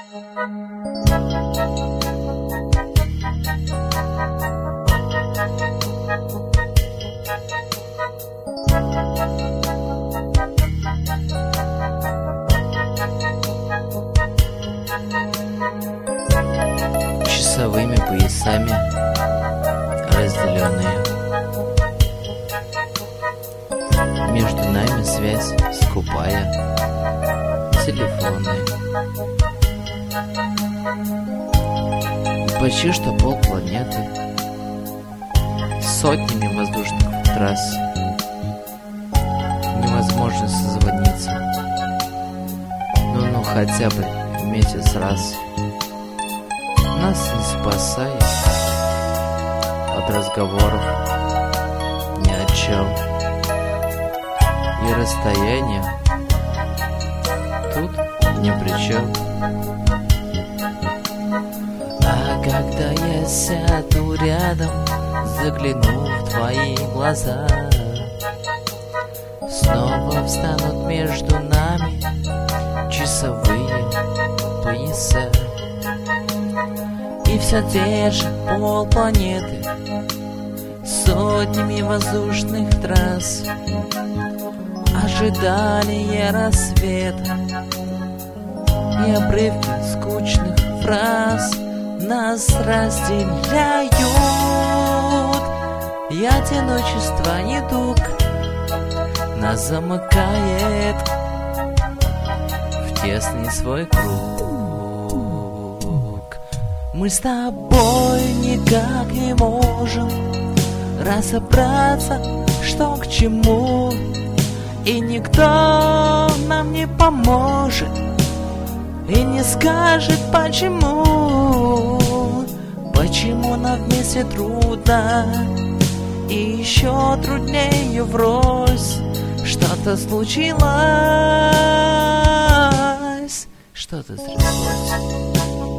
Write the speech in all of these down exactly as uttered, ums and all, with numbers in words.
Часовыми поясами разделенные, между нами связь скупая, телефоны. Почти что полпланеты, сотнями воздушных трасс. Невозможно созвониться, ну, ну хотя бы в месяц раз. Нас не спасает от разговоров ни о чем. И расстояние тут ни при чем. А когда я сяду рядом, загляну в твои глаза, снова встанут между нами часовые пояса. И все те же полпланеты, сотнями воздушных трасс, ожидание рассвета и обрывки скучных фраз нас разделяют. И одиночество недуг нас замыкает в тесный свой круг. Мы с тобой никак не можем разобраться, что к чему, и никто нам не поможет и не скажет почему. Почему нам вместе трудно и еще труднее врозь. Что-то случилось, что-то стряслось.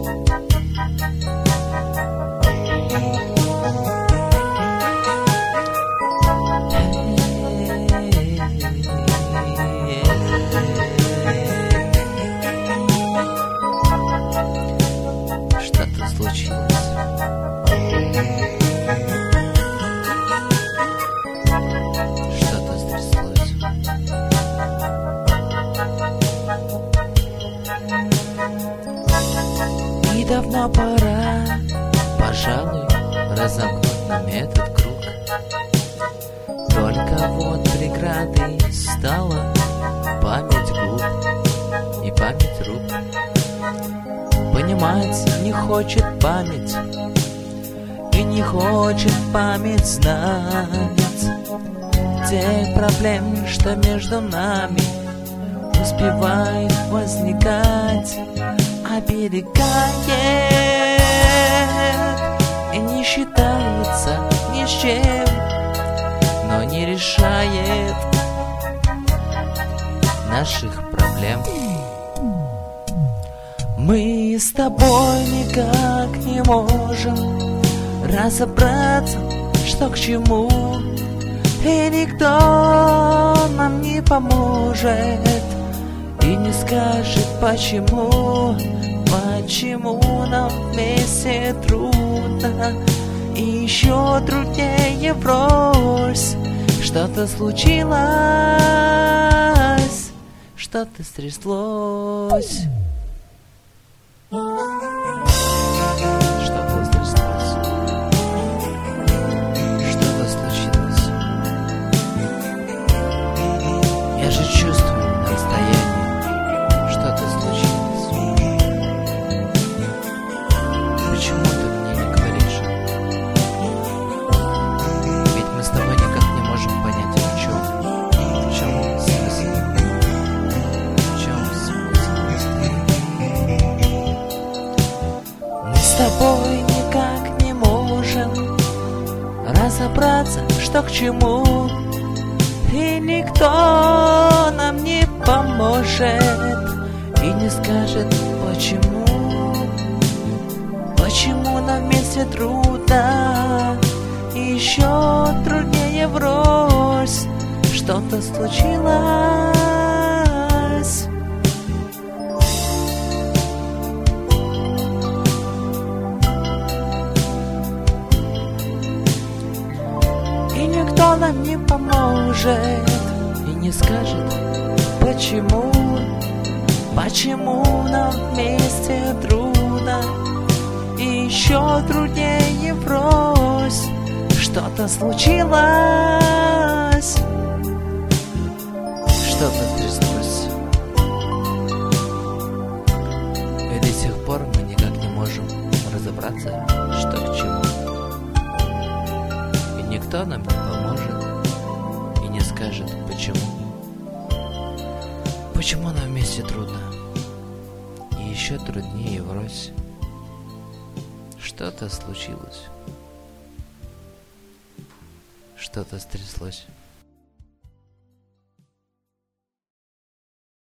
Давно пора, пожалуй, разомкнуть нам этот круг. Только вот преградой стала память губ и память рук. Понимать не хочет память, и не хочет память знать тех проблем, что между нами успевает возникать. Оберегает и не считается ни с чем, но не решает наших проблем. Мы с тобой никак не можем разобраться, что к чему, и никто нам не поможет и не скажет почему. Почему нам вместе трудно и еще труднее врозь. Что-то случилось, что-то стряслось. Что-то стряслось. Что-то случилось. Я же чувствую на расстоянии. Что-то случилось. Почему ты мне не говоришь? Ведь мы с тобой никак не можем понять, в чем, в чем смысл, в чем смысл. Мы с тобой никак не можем разобраться, что к чему, и никто нам не поможет и не скажет почему. Почему нам вместе трудно и еще труднее врозь. Что-то случилось. может и не скажет, почему, почему нам вместе трудно и еще труднее врозь. Что-то случилось, что-то тряслось, и до сих пор мы никак не можем разобраться, что к чему. И никто нам не поможет и не скажет, почему. Почему нам вместе трудно и еще труднее врозь. Что-то случилось, что-то стряслось.